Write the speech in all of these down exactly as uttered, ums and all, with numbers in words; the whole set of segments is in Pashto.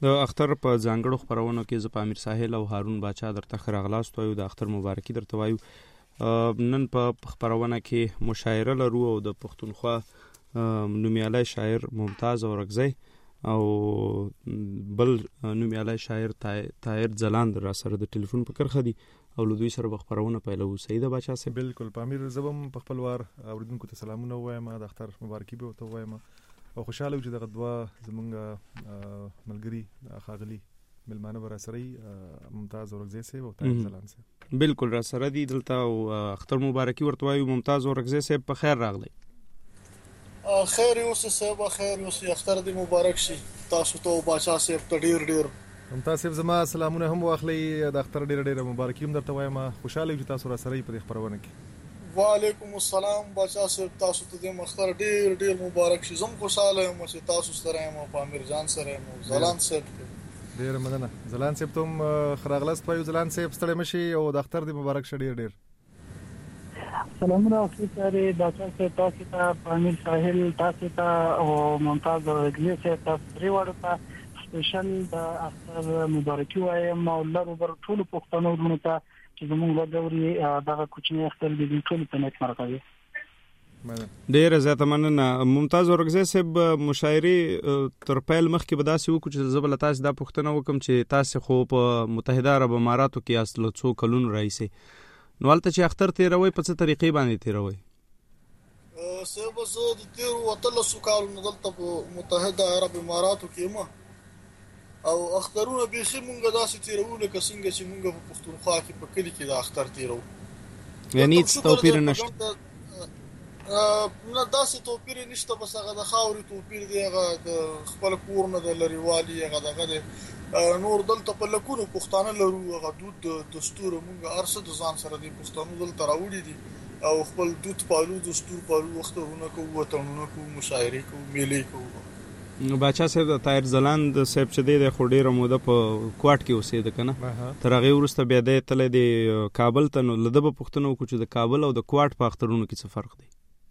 د اختر په ځانګړو خپرونو کې زه په امیر ساحل او هارون باچا درته ښه راغلاست وایو، د اختر مبارکي درته وایو. نن په خپرونه کې مشاعره لرو او د پښتونخوا نومیالی شاعر ممتاز اورکزی او بل نومیالی شاعر طاهر ځلاند را سره د ټلیفون په کرښه دي او له دوی سره به خپرونه پیلوو. صحیح ده باچا صاحب؟ بالکل. په امیر زه به هم په خپل وار اورېدونکو ته سلامونه ووایم، د اختر مبارکي به ورته ووایم او خوشحاله یو چې دغه دوه زمونږ ملګري ښاغلي مېلمانه به راسره وي، ممتاز اورکزی صاحب او طاهر ځلاند صاحب. بالکل را سره دي دلته او اختر مبارکي ورته وایو. ممتاز اورکزی صاحب په خیر راغلی. خیر اوسې صاحب، خیر اوسې، اختر دې مبارک شي تاسو ته او باچا صاحب ته ډېر ډېر. ممتاز صاحب زما سلامونه هم واخلئ، د اختر ډېره ډېره مبارکي هم درته وایم. خوشحاله یم چې تاسو راسره یې په دې خپرونه کې. وعلیکم السلام باچا صاحب، تاسو ته دې اختر ډېر ډېر مبارک شي. زه هم خوشحاله یم چې تاسو سره یم او په امیر جان سره یم او ځلاند صاحب. ډېره مننه. ځلاند صاحب ته هم ښه راغلاست وایو. ځلاند صاحب ستړی مه شئ او د اختر دې مبارک شه ډېر ډېر. سلامونه اخلي باچا صاحب تاسو ته، په امیر ساحل تاسو ته او ممتاز اورکزی صاحب تاسو درې واړو ته سپیشل د اختر مبارکي وایم او لرو بر ټولو پښتنو ورونو ته چې زموږ لګوري دغه کوچنی اختر دې ټول ته نیکمرغه کوي. ډېره زیاته مننه. ممتاز اورکزی صاحب مشاعرې تر پیل مخکې به داسې وکړو چې زه به له تاسې دا پوښتنه وکړم چې تاسې خو په متحده عرب اماراتو کې یاست له څو کلونو راهیسې، نو هلته چې اختر تېروئ په څه طریقې باندې تېروئ؟ صاحب زه د تېرو اتلسو کالونو دلته په متحده عرب اماراتو کې یم او اخترونه بیخي مونږ داسې تېروو لکه څنګه چې مونږ په پښتونخوا کې په کلي کې د اختر تېروو. یعنې هېڅ توپیر نشته؟ نه داسې توپیر نشته، بس هغه د خاورې توپیر دی، هغه د خپل کور نه د لرېوالي هغه دغه دی. نور دلته په لکونو پښتانه لرو، هغه دود دستور مونږ هر څه د ځان سره دی پښتنو دلته راوړي دي او خپل دود پالو، دستور پالو، اخترونه کوو، وطنونه کوو، مشاعرې کوو، میلې کوو. نو باچا صاحب د طاهر ځلاند صاحب چې دی خو ډېره موده په کوټ کې اوسېده که نه، تر هغې وروسته بیا دی تللی دی کابل ته، نو له ده به پوښتنه وکړو چې د کابل او د کوټ په اخترونو کې څه فرق دی؟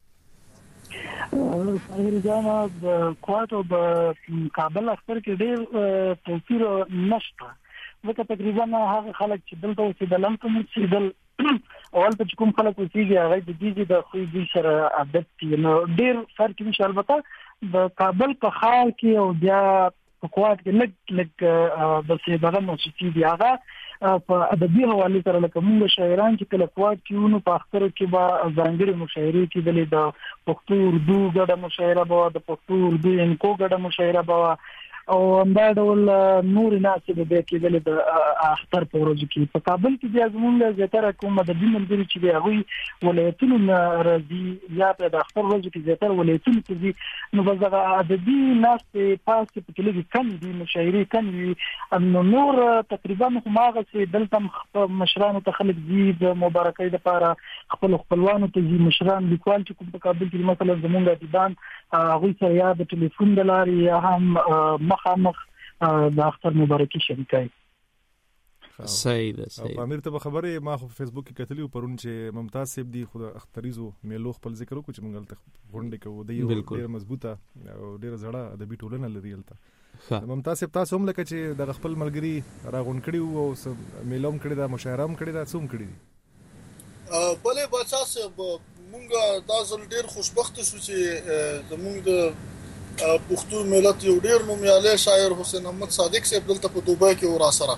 طاهر جانه د کوټ او د کابل اختر کې ډېر توپیر نشته، ځکه تقریبا هغه خلک چې دلته اوسېدل هلته مو اوسېدل او هلته چې کوم خلک اوسېږي هغه د دې د خوی دوی سره عادت دي، نو ډېر فرق نشته. البته د کابل په ښار کې او بیا په کوټ کې لږ لږ داسې دغه موسیقي دي، هغه په ادبي حوالې سره لکه موږ شاعران چې کله کوټ کې وو نو په اخترو کې به ځانګړې مشاعرې کېدلې، د پښتو اردو ګډه مشاعره به وه، د پښتو اردو انکو ګډه مشاعره به وه او همدا ډول نورې ناستې به بیا کېدلې د اختر په ورځو کې. په کابل کې بیا زموږ زیاتره کوم ادبي ملګري چې دی هغوی ولایتونو نه راځي یا د اختر ورځو کې زیاتره ولایتونو ته ځي، نو بس دغه ادبي ناستې پاستې پکې لږې کم دي، مشاعرې کم وي، نو نور تقریبا هماغسې دلته مشرانو ته خلک ځي د مبارکۍ دپاره، خپلو خپلوانو ته ځي، مشران لیکوال چې کوم په کابل کې مثلا زموږ ادیبان هغوی سره یا د ټلیفون د لارې یا هم مخامخ د اختر مبارکي شریکوي. صحیح ده. صحیح. او امیر ته به خبرې ما خو په فیسبوک کې کتلي وو پرون چې ممتاز صاحب دی خو د اختریزو میلو خپل ذکر وکړو چې موږ هلته غونډې کوو، دی ډېره مضبوطه او ډېره زړه ادبي ټولنه لري هلته. ممتاز صاحب تاسو هم لکه چې دغه خپل ملګري راغونډ کړي وو او میلو هم کړې ده، مشاعره هم کړې ده، څه هم کړي دي؟ بلې باچا صاحب مونږ دا ځل ډېر خوشبخته شو چې زمونږ د پښتو ملت یو ډېر نومیالی شاعر حسین احمد صادق صاحب دلته په دوبۍ کې و را سره،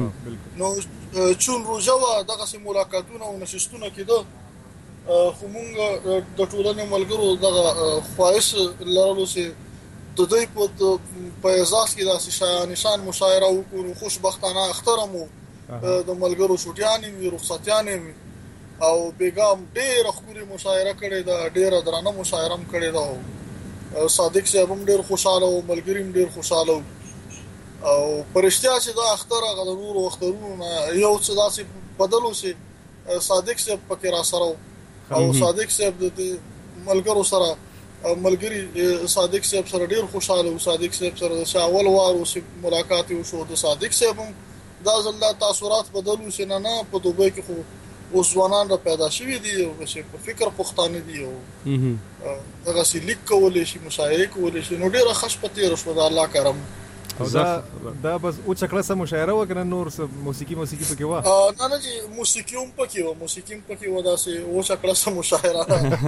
نو چون روژه وه دغسې ملاقاتونه او نشستونه کېده، خو مونږ د ټولنې ملګرو دغه خواهش لرلو چې د دوی په اعزاز کې داسې شایانشان مشاعره وکړو، نو خوشبختانه اختر هم د ملګرو چوټیانې وي، رخصتیانې وي او بیګا ډېره ښکلې مشاعره کړې ده، ډېره درانه مشاعره هم کړې ده او صادق صاحب هم ډېر خوشحاله و، ملګري هم ډېر خوشحاله و او په رښتیا چې دا اختر هغه د نورو اخترونو نه یو څه داسې بدل و چې صادق صاحب پکې را سره و او صادق صاحب د ملګرو سره ملګري صادق صاحب سره ډېر خوشحاله و. صادق صاحب سره چې اول وار اوسې ملاقات وشو، د صادق صاحب هم دا ځل دا تاثرات بدل و چې نه نه په دوبۍ کې خو اوس ځوانان را پیدا شوي دي او چې په فکر پښتانه دي او دغسې لیک کولی شي، مشاعرې کولی شي، نو ډېره ښه شپه تېره شوه د الله کرم. دا دا بس او چکړه سم مشاعره وکړه نور موسیقي موسیقي پکې و نه نه جی موسیقي هم پکې و موسیقي هم پکې و دا سه او چکړه سم مشاعره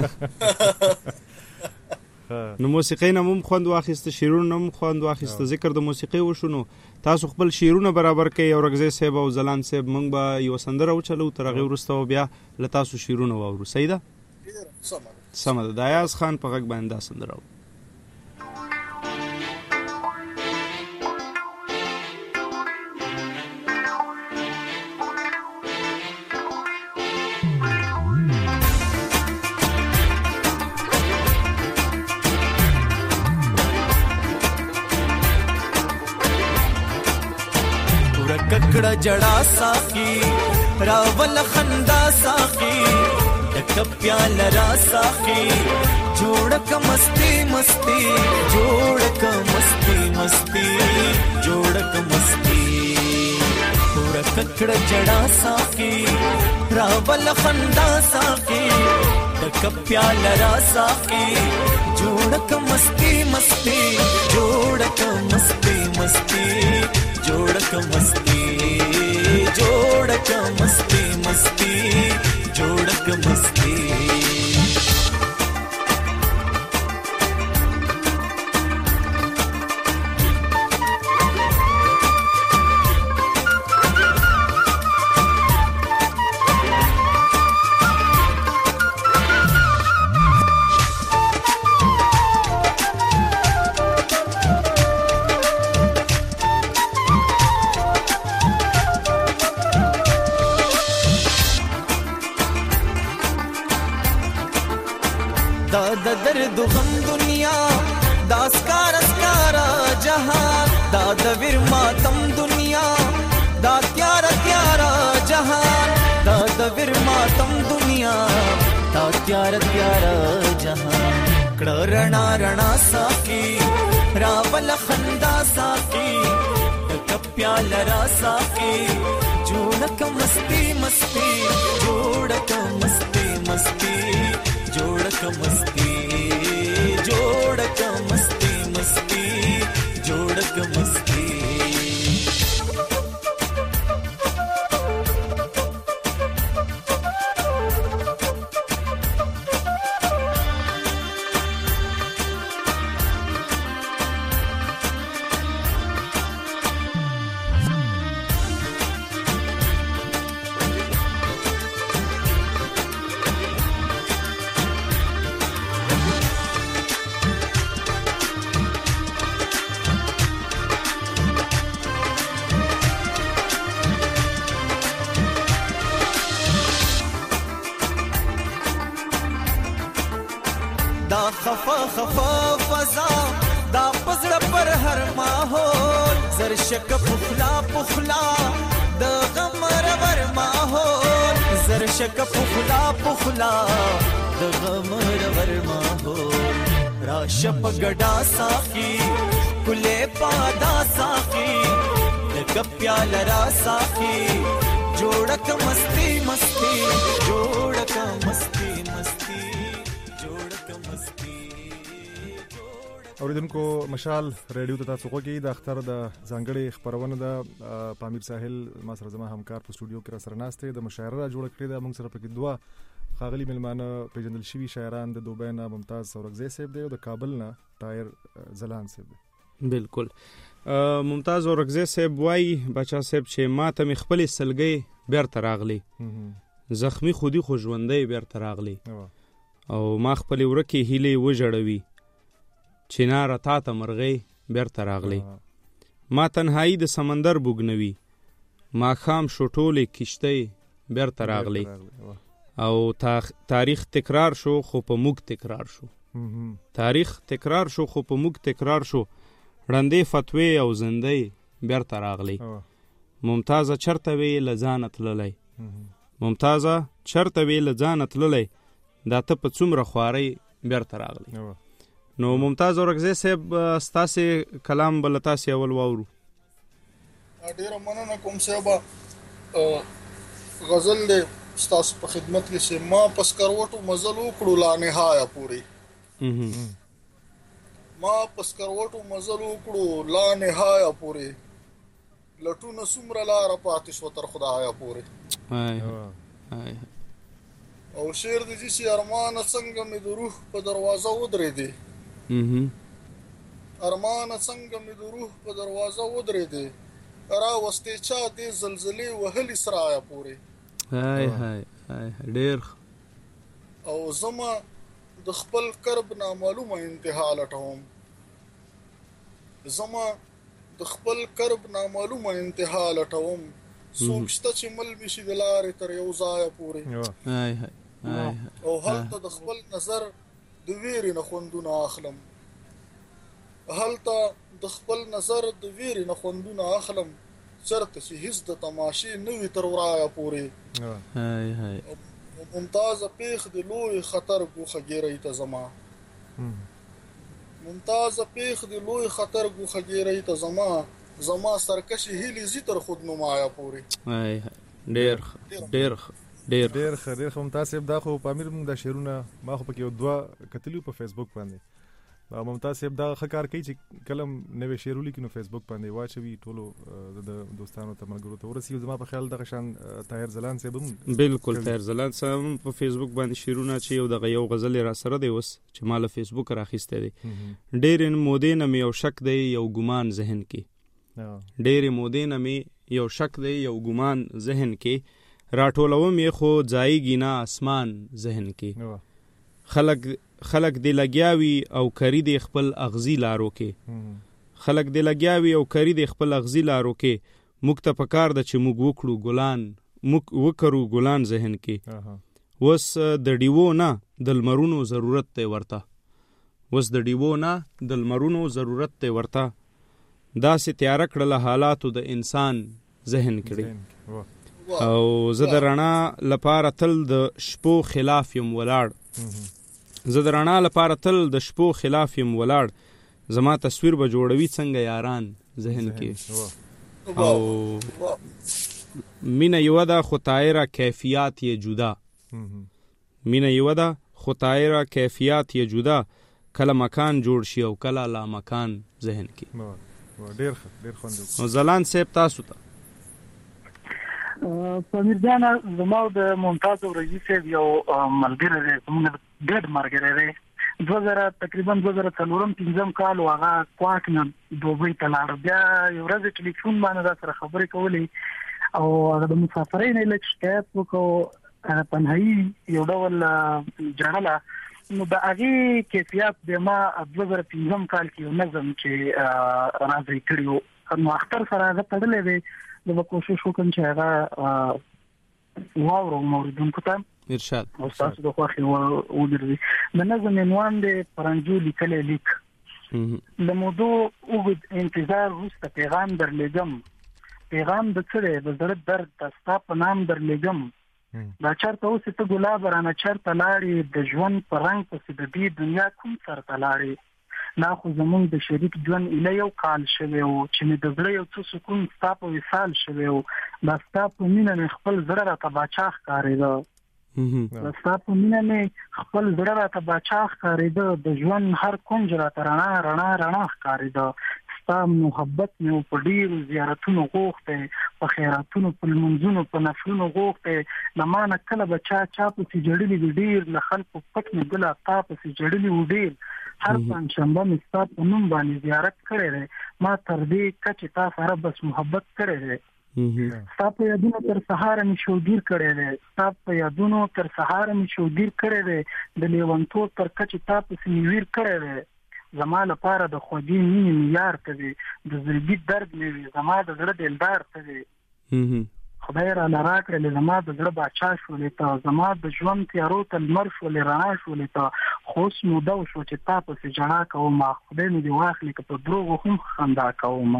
نو موسیقي نه هم خوند واخیسته شیرونه هم خوند واخیسته ذکر د موسیقي وشونو تاسو خپل شیرونه برابر کړئ او رغزي صاحب او زلان صاحب موږ به یو سندره وچلو تر هغه وروسته بیا له تاسو شیرونه واورو صحیح ده سم ده د ایاز خان په غږ باندې سندره ککڑا جڑا ساقی راول خندا ساقی ڈک پیال را ساقی جوڑک مستی مستی جوڑک مستی مستی جوڑک مستی پورا ککڑا جڑا ساقی راول خندا ساقی ڈک پیال را ساقی جوڑک مستی مستی جوڑک مستی مستی جوڑک مستی جوڑک مستی مستی جوڑک مستی درد غم دنیا دا اسکار اسکارا جہان دا دویر ماتم دنیا دا تیارا تیارا جہان دا دویر ماتم دنیا دا تیارا تیارا جہان کڑا رنا رنا ساقی راول خندا ساقی ڈک پیال را ساقی جوڑک مستی مستی جوڑک مستی مستی جوڑک مستی جوڑک مستی مستی جوڑک مستی دا خفا خفا فضا دا پزړه پر هر ماحول زر شک پخلا پخلا د غم رور ماحول زر شک پخلا پخلا د غم رور ماحول را شپ گډا ساقی کله پادا ساقی د پیال را ساقی جوړک مستی مستی جوړک مستی مستی اوریدونکو مشال ریډیو ته تاسو غوږی د اختر د ځانګړي خبرونه د پامیر ساحل ما سره زما همکار په سټوډیو کې را سره ناشته د مشاعره را جوړ کړی د موږ سره پکې دوه خاغلی ملمانه پیژندل شوی شاعران د دوبۍ نه ممتاز اورغزی صاحب دی او د کابل نه طاهر زلان صاحب دی. بالکل ممتاز اورغزی صاحب وای بچا صاحب چې ما ته خپل سلګي بیرته راغلی زخمی خودي خو ژوندۍ بیرته راغلی او ما خپل ورکه هیله وجړوي چنار تا ته مرغی بیرته راغلی ما تنهایی د سمندر بوګنوي ما خام شټولې کشته بیرته راغلی او تاریخ تکرار شو خو په موږ تکرار شو تاریخ تکرار شو خو په موږ تکرار شو رندې فتوی او زندې بیرته راغلی ممتازه چرته وی لزانه تللی ممتازه چرته وی لزانه تللی دا ته په څومره خواري بیرته راغلی. نو ممتاز اورغزی صاحب ستاسو کلام بل تاسو اول واورو. ډیره مننه کوم صاحب غزل دې ستاسو په خدمت کې سه ما پس کروټو مزل وکړو لا نهايه پوری ما پسکروټو مزل وکړو لا نهايه پورې لټونه څومره لار پاتې شو تر خدایا پورې او شعر د دې سي ارمان څنګه مې د روح په دروازه ودرې دي ارمان څنګه مې د روح په دروازه ودرې دي را واستې چا دې زلزلې وهلي سرایا پورې هاي هاي هاي ډېر او زما د خپل کرب نامعلومه انتها لټوم زما د خپل کرب نامعلومه انتها لټوم څوک شته چې مل بشي د لارې تر یو ځای پورې هاي هاي او هلته د خپل نظر د ویرې نه خوندونه اخلم هلته د خپل نظر د ویرې نه خوندونه اخلم چرته چې هیڅ د تماشې نه وي تر ورایا پورې هاي هاي ممتاز پیخ د لوی خطر ګوخه ګیرې ته زما ممتاز پیخ د لوی خطر ګوخه ګیرې ته زما زما سرکشي هلي زی تر خود نمایا پورې هاي ډېر ډېر ډېر ډېر ډېر ممتاز صاحب دا خو پامیر موږ د شعرونه ما خو پکې دوه کتلیو په فیسبوک باندې ممتاز صاحب دا خکار کوي چې کلم نوې شعر لیکي نو فیسبوک باندې واچوي ټولو د دوستانو ته ملګرو ته ورسي زما په خیال دغه شان طاهر زلان صاحب بالکل طاهر زلان صاحب په فیسبوک باندې شعرونه چې یو دغه یو غزل را سره دی اوس چې مال فیسبوک راخسته دی ډېر مودې نه مې یو شک دی یو ګمان ذهن کې ډېر مودې نه مې یو شک دی یو ګمان ذهن کې راټولوم یې خو ځایږي نه اسمان ذهن کې خلق خلق دی لګیاوي او کری دی خپل اغزی لارو کې خلق دی لګیاوي او کری دی خپل اغزی لارو کې موږ ته پکار د چې موږ وکړو ګلان موږ وکړو ګلان ذهن کې وس د ډیوو نه د لمرونو ضرورت دی ورته وس د ډیوو نه د لمرونو ضرورت دی ورته دا سي تیار کړل حالاتو د انسان ذهن کړي او زه د رڼا لپاره تل د شپو خلاف یم ولاړ زه د رڼا لپاره تل د شپو خلاف یم ولاړ زما تصویر به جوړوي څنګه یاران ذهن کې او مینه یو ده خو طایره کیفیات یې جدا مینه یو ده خو طایره کیفیات یې جدا کله مکان جوړ شي او کله لا مکان ذهن کې ډېر ډېر خوند نو زلان صاحب تاسو ته پامیر جان زما د ممتاز ورزي صاحب یو ملګری دی زموږ ډېر ملګری دی دوه زره تقریبا دوه زره څلورم پنځم کال هغه کوټ نه دوبۍ ته لاړ بیا یو ورځ ټلیفون باندې را سره خبرې کولې او هغه د مسافرۍ نه لږ شکایت وکړو هغه تنهایی یو ډول جړله نو د هغې کیفیت د ما دوه زره پنځم کال کې یو نظم چې راځي کړی نو اختر سره هغه تړلی دی زه به کوشش وکړم چې هغه واورو موردونکو ته ارشاد او تاسو د خوښې وګرځي د نظم عنوان دی پرنجو لیکلی لیک د مودو اوږد انتظار وروسته پیغام درلېږم پیغام د څه دی د زړه درد د ستا په نام درلېږم دا چېرته اوسې ته ګلاب رانه چېرته لاړې د ژوند په رنګ پسې د دې دنیا کوم سر ته لاړې لا خو زمونږ د شریک ژوند ایله یو کال شوی و چې مې د زړه یو څه سکون ستا په وصال شوی و دا ستا په مینه مې خپل زړه راته باچا ښکارېده دا ستا په مینه مې خپل زړه راته باچا ښکارېده د ژوند هر کونج راته رڼا رڼا رڼا ښکارېده ستا محبت مې په ډېرو زیارتونو غوښتی په خیراتونو په لمونځونو په نفلونو غوښتی له ما نه کله به چا چا پسې جړلي دي ډېر له خلکو پټ مې ګله تا پسې جړلي و ډېر هر پنجشنبه مې ستا په نوم باندې زیارت کړی دی ما تر دې کچې تا سره بس محبت کړی دی ستا په یادونو تر سهاره مې شوګیر کړی دی ستا په یادونو تر سهاره مې شوګیر کړی دی د لیونتوب تر کچې تا پسې مې ویر کړی دی زما لپاره د خوږې مینې مې یار ته دی د زړګي درد مې وي زما د زړه دلدار ته دی خدای راله راکړلې زما د زړه باچا شولې ته زما د ژوند تیارو ته لمر شولې رڼا شولې ته خو اوس موده وشوه چې تا پسې ژړا کومه خدای مې دې واخلي که په دروغو هم خندا کومه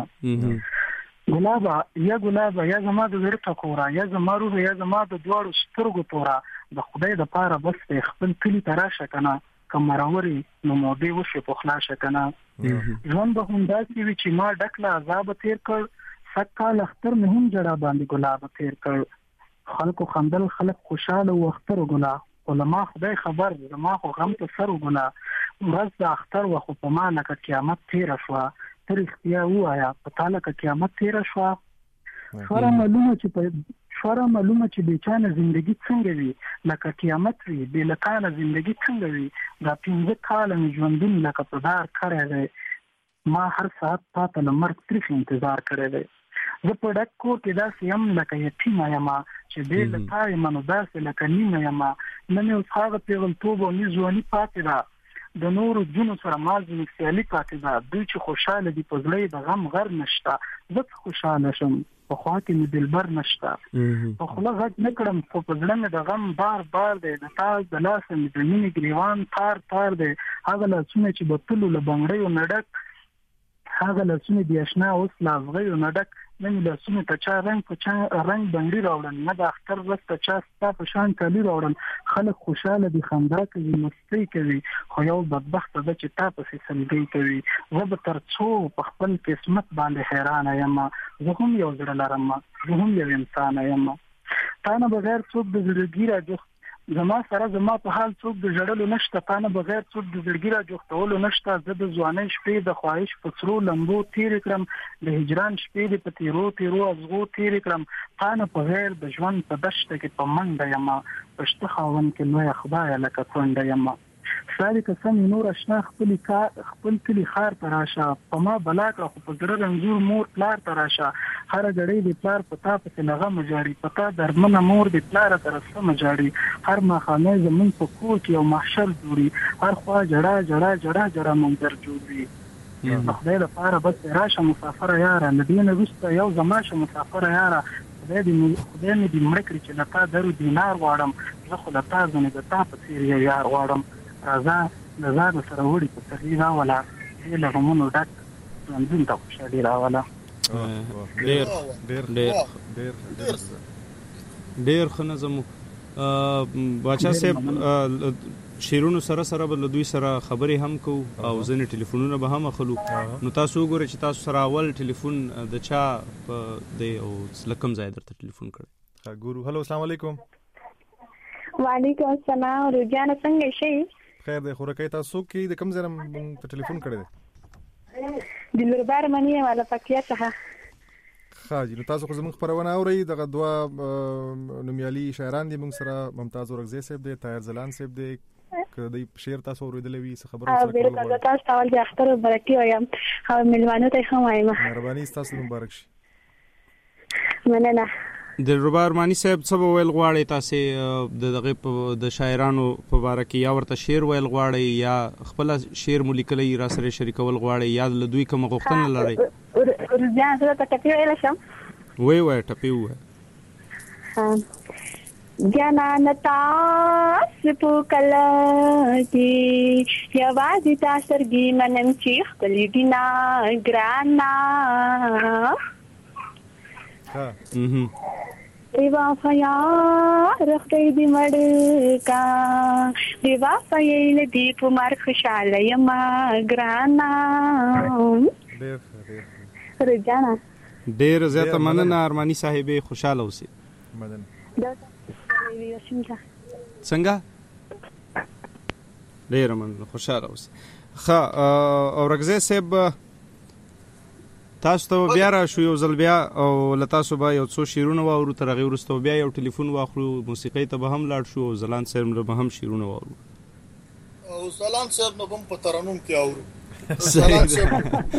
ګلابه یا ګلابه یا زما د زړه ټکوره یا زما روح یا زما د دواړو سترګو توره د خدای دپاره بس دی خپل کلي ته راشه که نه که مرورې نو مودې وشوې پخلا شه که نه ژوند به همداسې وي چې ما ډک له عذابه تېر کړ سږ کال اختر مې هم جړا باندې ګلابه تېر کړ خلکو خندل خلک خوشحاله و اختر ګلا خو له ما خدای خبر زما خو غم ته سر وګله بس د اختر وخت په ما لکه قیامت تیر شو تر اختیا وایا په تعالی کې قیامت تیر شو شورا معلومه چې په شورا معلومه چې د چانه ژوندۍ څنګه وي لکه قیامت وي د لکانه ژوندۍ څنګه وي دا پنځه کال مې ژوندون لکه په دار کړی دی ما هر ساعت پاته لمر تریخ انتظار کړی دی زه په ډک کور کې داسې یم لکه یتیم یم چې بې له تا یم نو داسې لکه نیمه یم نه مې اوس هغه پیغلتوب او نه ځواني پاتې ده د نورو جنو سره ما ځینې سیالي پاتې ده دوی چې خوشحاله دي په زړه د غم غر نشته زه څه خوشحاله شم په خوا کې مې دلبر نشته په خوله غږ نه کړم خو په زړه مې د غم بار بار دی د تا د لاسه مې د مینې ګریوان تار تار دی هغه لاسونه چې به تلو له بنګړیو نه ډک هغه لاسونه د اشنا اوس له افغیو نه ډک نه مې لاسونه ته چا رنګ په چا رنګ بنګړي راوړل نه د اختر ورځ ته چا ستا په شان کالي راوړل خلک خوشحاله دي خندا کوي مستۍ کوي خو یو بدبخته ده چې تا پسې سلګۍ کوي زه به تر څو په خپل قسمت باندې حیرانه یم زه هم یو زړه لرم زه هم یو انسان یم تا نه بغیر څوک د زړګي راجوخت زما سره زما په حال څوک د جړلو نشته تا نه بغیر څوک د زړګي راجوختولو نشته زه د ځوانۍ شپې د خواهش په سرو لمبو تېرې کړم د هجران شپې د په تیرو تیرو ازغو تېرې کړم تا نه بغیر د ژوند په دشته کې په منډه یم په شته خاوند کې لویه خدایه لکه کونډه یم ساري قسم نور اشنا خپل کار خپل کلی خار تراشه په ما بلا کړه خو په زړه رنځور مور پلار تراشه هر غړې د پلار پتا په لغه مجاري پتا درمنه مور د پلار ترسه مجاري هر مخانه زمون په کور کې یو محشر جوړي هر خوا جړه جړه جړه جړه منظر جوړي خدای لپاره بس راشه مسافر یاره ندینه وسته یو زماشه مسافر یاره خدای دې خدای مې دې مړ کړي چې لتا درو دینار واړم زه خو لتا زنه د تا په څیر یار واړم راځه د زاد سره وړي په تغیر راولا له غمونو ډک ژوندون ته خوشالي راولا ډېر ډېر ډېر ډېر ډېر ښه نظم باچا صاحب شیرونو سره سره بل دوی سره خبرې هم کو او ځینې ټلیفونونه به هم اخلو نو تاسو وګورئ چې تاسو سره اول ټلیفون د چا په دی او لکم ځای درته ټلیفون کړی ها ګورو هلو السلام علیکم وعلیکم السلام رجانه څنګه شئ خیر دی خو رکای تاسو کې د کم ځای مونږ ته ټلیفون کړی دی د لربار منی ولا پکیا څخه خاجي نو تاسو خو زموږ خبرونه اورئ دغه دوا نومیالي شاعران دي موږ سره ممتاز اورغزی صاحب دی طاهر زلان صاحب دی که د شعر تاسو اوریدلې وي څه خبره سره کوم او تاسو ټول د اختر مبارکي وایم او ملمانو ته هم وایم مهرباني تاسو مبارک شي مننه دلربا ارماني صاحب څه ویل غواړي تاسو د دغه د شاعرانو په باره کې یا ورته شعر ویل غواړي یا خپل شعر مو لیکلی را سره شریکول غواړي یا د دوی کوم غوښتنه لري ورځان سره ته ټپي ویل شم وای وای ټپي وای جانانتا سپو کلا کی یوازې تاسرګي منم چې خپل دینا ګرانا ها دیوا فیا رختې دی مړ کا دیوا فیل دی په مار خوشاله یما ګرانا ډېر ډېر رجانا ډېر زیاته مننه ارماني صاحب خوشاله اوسئ مدن دا څنګه ډېر مننه خوشاله اوسئ ښه اورغزی صاحب تاسو ته بیا را شو یو ځل بیا او له تاسو به یو څو شعرونه واورو تر هغې وروسته بیا یو ټلیفون واخلو موسیقۍ ته به هم لاړ شو او زلان صاحب به هم شعرونه واورو او زلان صاحب نه هم په ترنم کې اورو زلان صاحب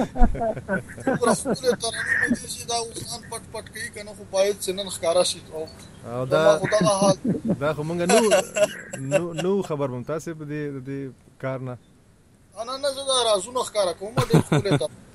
رسول ترنم دې چې دا اوسان پټ پټ کوي کنه خو باید څنن ښکارا شي او دا دا خو مونږ نو نو خبر مم تاسو په دې دې کار نه انا نه زه دا رازونه ښکارا کوم ډېر خپل ته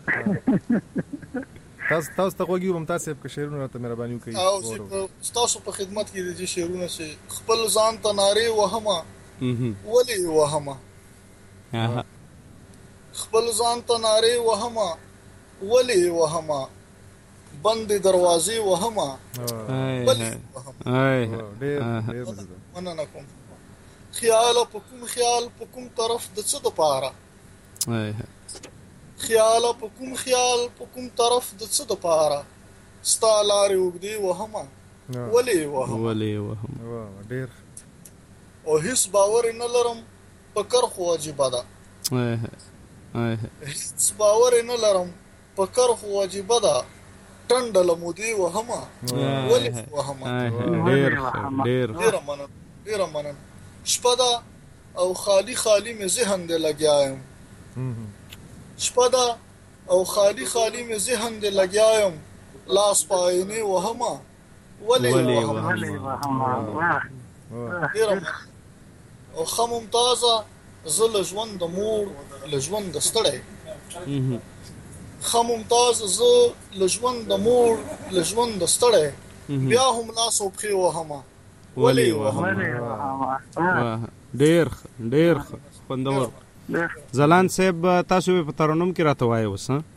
تاسو تاسو ته وګورئ ممتاز صاحب که شعرونه راته مهرباني وکړئ او تاسو په خدمت کې د دې شعرونه چې خپل ځان ته نارې وهمه ولې وهمه خپل ځان ته نارې وهمه ولې وهمه بند دروازې وهمه ولې وهمه ډېر ډېر مننه کوم خیال په کوم خیال په کوم طرف د څه د پاره خیال په کوم خیال په کوم طرف د څه د پاره ستا لارې اوږدې وهمه ولې وهمه ولې وهمه ډېر او هیڅ باور نه لرم په کرخو عجیبه ده هیڅ باور نه لرم په کار خو واجبه ده ټنډه لمودي وهمه ولې وهمه ډېر ډېر ډېر مننه ډېر مننه شپه ده او خالی خالی مې ذهن دې لګیا یم شپه ده او خالی خالی مې ذهن دې لګیا یم لاس پاینې وهمه ولې وهمه او ښه ممتازه زه له ژوند د مور له ژوند د ستړی ښه ممتازه زه له ژوند د مور له ژوند د ستړی بیا هم لاس او پښې وهمه ولې وهمه ډېر ډېر خوندور. زلان صاحب تاسو په ترنم کې راته وایي اوس ها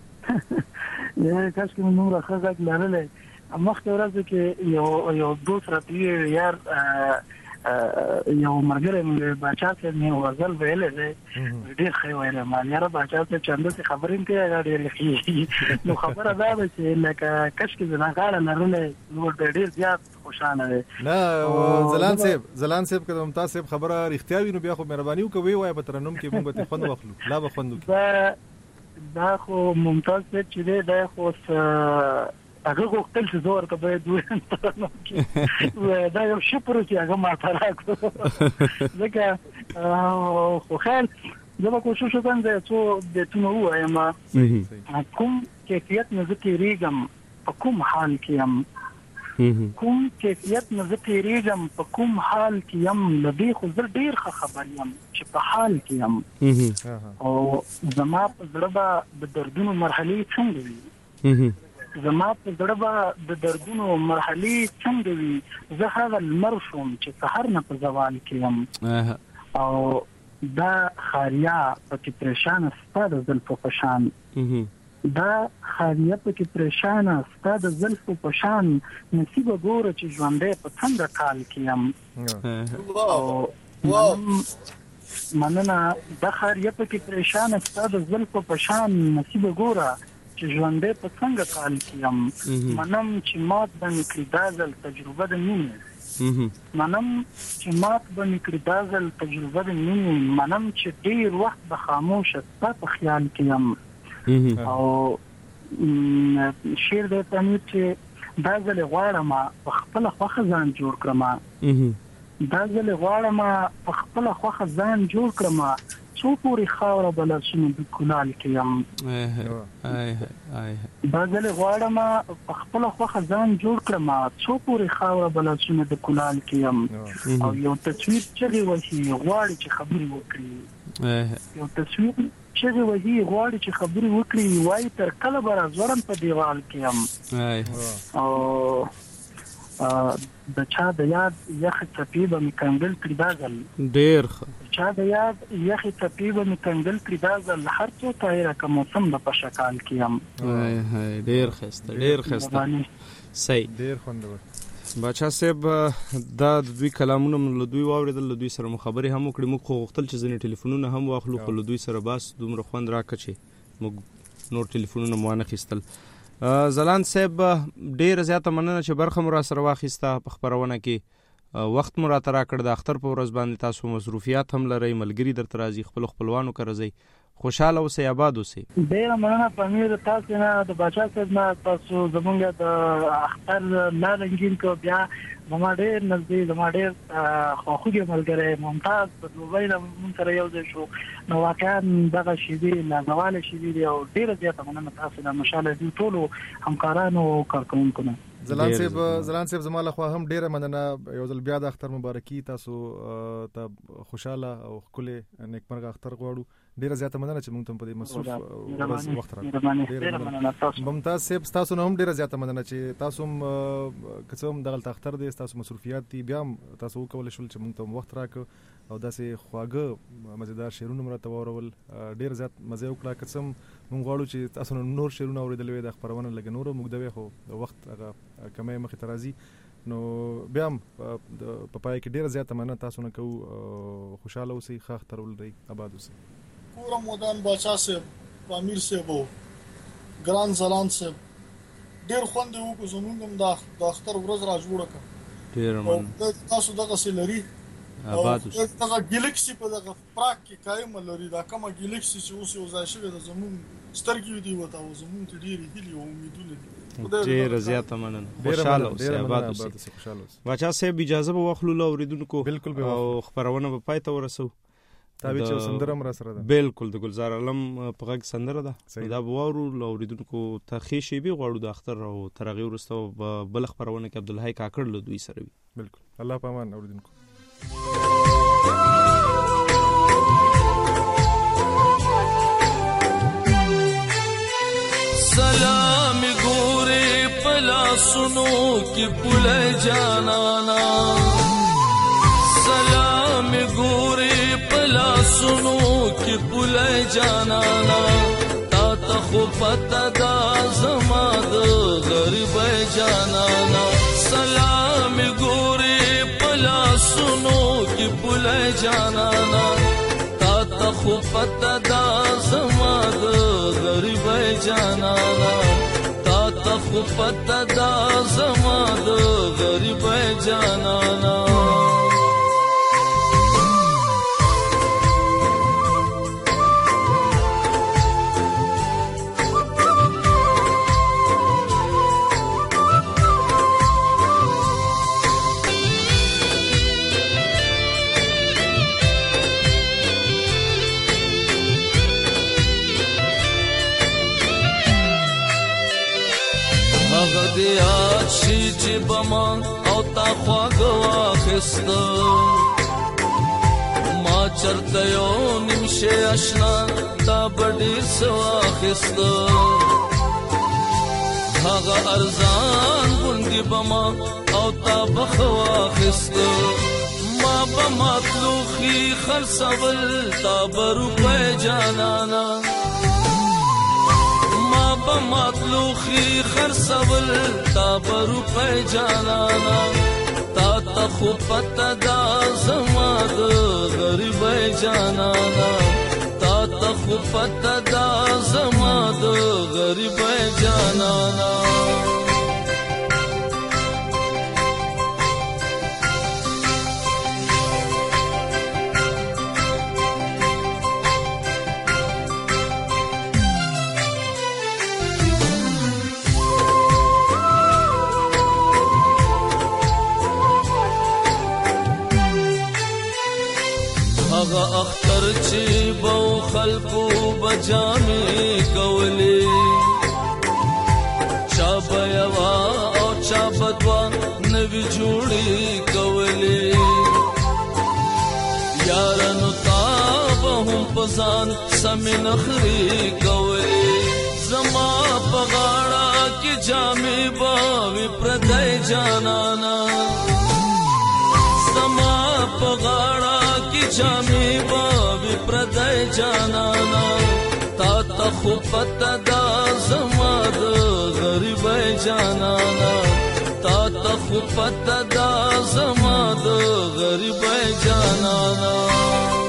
یا کاش کې نور راخه ځک لرلې مخکې ورځ کې یو یو دوست راته یار یو مرګره مې بچا ته مې ورزل ویلې ده ډېر ښه ویلې ما یاره بچا ته چنده څه خبرې کوي ډېر ښه نو خبره دا ده چې لکه کاش کې زنا غاړه لرلې نو ډېر زیات خوشاله ده. نه زلان صاحب زلان صاحب که ممتاز صاحب خبره رښتیا وي نو بیا خو مهرباني وکوي وای په ترنم کې موږ به خوند واخلو لا به خوند وکړو. دا خو ممتاز صاحب چې دی دا خو هغه غوښتل چې زور ته باید وي دا یو شی پرو چې هغه ماته راکړو ځکه خو خیر زه به کوشش وکړم چې څو بیتونه ووایم کوم کیفیت نه زه تېرېږم په کوم حال کې یم کوم کیفیت نه زه تېرېږم په کوم حال کې یم له دې خو زه ډېر ښه خبر یم چې په حال کې یم او زما په زړه به د دردونو مرحلې څنګه وي زما په زړه به د دردونو مرحلې څنګه وي زه هغه لمر شوم چې سحر نه په زوال کې یم او دا خاریا پکې پریشانه ستا د زلفو په شان دا خاریا پکې پریشانه ستا د زلفو په شان نصیب ګوره چې ژوندی په څنګه کال کې یم او مننه دا خاریا پکې پریشانه ستا د زلفو په شان نصیب ګوره چې ژوندی په څنګه کال کې یم منم چې مات به مې کړي دا ځل تجربه د مینې منم چې مات به مې کړي دا ځل تجربه د مینې منم چې ډېر وخت به خاموشه ستا په خیال کې یم او شعر دی پنیر چې دا ځل غواړم په خپله خوښه ځان جوړ کړم دا ځل غواړم په خپله خوښه ځان جوړ کړم څو پورې خاوره به لاسونه د کلال کې یم دا ځل غواړم په خپله خوښه ځان جوړ کړم څو پورې خاوره به لاسونه د کلال کې یم او یو تصویر چغې وهي غواړي چې خبرې وکړي یو تصویر چغې وهي غواړي چې خبرې وکړي وایي تر کله به راځوړم په دیوال کې یم او د چا د یاد یخې څپې به مې کنګل کړي دا ځل ډېر ښه چا د یاد یخې څپې به مې کنګل کړي دا ځل هر څو طاهره که موسم به په شکال کې یم ډېر ښایسته ډېر ښایسته صحیح ډېر خوندور. باچا صاحب دا د دوی کلامونه له دوی واورېدل له دوی سره مو خبرې هم وکړې موږ خو غوښتل چې ځینې ټلیفونونه هم واخلو خو له دوی سره بس دومره خوند راکړه چې موږ نور ټلیفونونه مو وانه خیستل. زلان صاحب ډېره زیاته مننه چې برخه مو را سره واخیسته په خپرونه کې وخت مو راته راکړ د اختر په ورځ باندې تاسو مصروفیات هم لرئ ملګري درته راځي خپلو خپلوانو کره ځئ خوشحاله اوسئ آباد اوسئ. ډېره مننه پامیر تاسو نه د باچا صاحب نه تاسو زموږ د اختر لا رنګین کو بیا زما ډېر نږدې زما ډېر خواخوږی ملګری ممتاز په دوبۍ نه مونږ سره یو ځای شو نو واقعا دغه شېبې نازواله شېبې دي او ډېره زیاته مننه تاسو نه مشاله دي ټولو همکارانو او کارکوونکو نه. زلان صاحب زلان صاحب زما له خوا هم ډېره مننه یو ځل بیا د اختر مبارکي تاسو ته خوشاله او ښکلې نیکمرغه اختر غواړو. ډېره زیاته مننه چې موږ ته په دې مصروف وخت راکړ. ممتاز صاحب تاسو نه هم ډېره زیاته مننه چې تاسو هم که څه هم دغلته اختر دی تاسو مصروفیات دي بیا هم تاسو وکولی شول چې موږ ته وخت راکړ او داسې خواږه مزیدار شعرونه مو راته واورول ډېر زیات مزه وکړه. که څه هم موږ غواړو چې تاسو نور شعرونه اورېدلی وي د خپرونه لږ نور موږ وی خو وخت هغه کمی مخې ته راځي نو بیا هم په پای کې ډېره زیاته مننه تاسو نه کوو خوشحاله اوسئ ښه اختر ولرئ آباد اوسئ. پورا مودان باچا صاحب امیر صاحب ګران زلان صاحب ډېر خوند یې وکړو زموږ هم د اختر ورځ را جوړه کړه ډېره مننه تاسو دغسې لري آباد اوس دغه ګلیکسي په دغه پراک کې قائم لري دا کومه ګلیکسي چې اوس یو ځای شوی د زمون سترګې دی وته او زمون ته ډېری هیلې او امیدونه دي ډېر زیاته مننه خوشاله اوسئ آباد اوسئ باچا صاحب اجازه به واخلو له اوریدونکو او خبرونه به پای ته ورسو تابع چې سندره مر سره ده بالکل د ګلزار علم په غږ سندره ده دا به وورو له اوریدونکو ته خېشي به غواړو د اختر او ترغي ورسته بل خبرونه کې عبدالحی کاکړ له دوی سره وي بالکل الله پامان اوریدونکو سلام ګورې پلا سنو کې پل جانانا سلام ګورې پلا سنو کې پل جانانا تا ته خو پته دا زما د غریب جانانا سلام ګورې پلا سنو کې پل جانانا تا ته خو پته دا زما د غریب جانانا تا ته خو پته دا زما د غریب جانانا یاد شي چې بما او تا خواږه واخسته ما چرته یو نیمشه اشنا دا بډې سو واخسته هغه ارزان غوندې بما او تا بخ واخسته ما بما تلوخي خرڅول تا بروپه جانانا مطلوخي خرڅول تا بروپه جانانا تا ته خو پته دا زما د غریب جانانا تا ته خو پته دا زما د غریب جانانا هغه اختر چې بو خلقو بجامې کولې چا بيوا او چا بدوا نوی جوړې کولې یارانو تاب هم پزان سم نخري کولې زما په غاړه کې جامې باوي پردای جانانا زما په غاړه جامې باوي پردای جانانا تا ته خو پته دا زما د غریب جانانا تا ته خو پته دا زما د غریب جانانا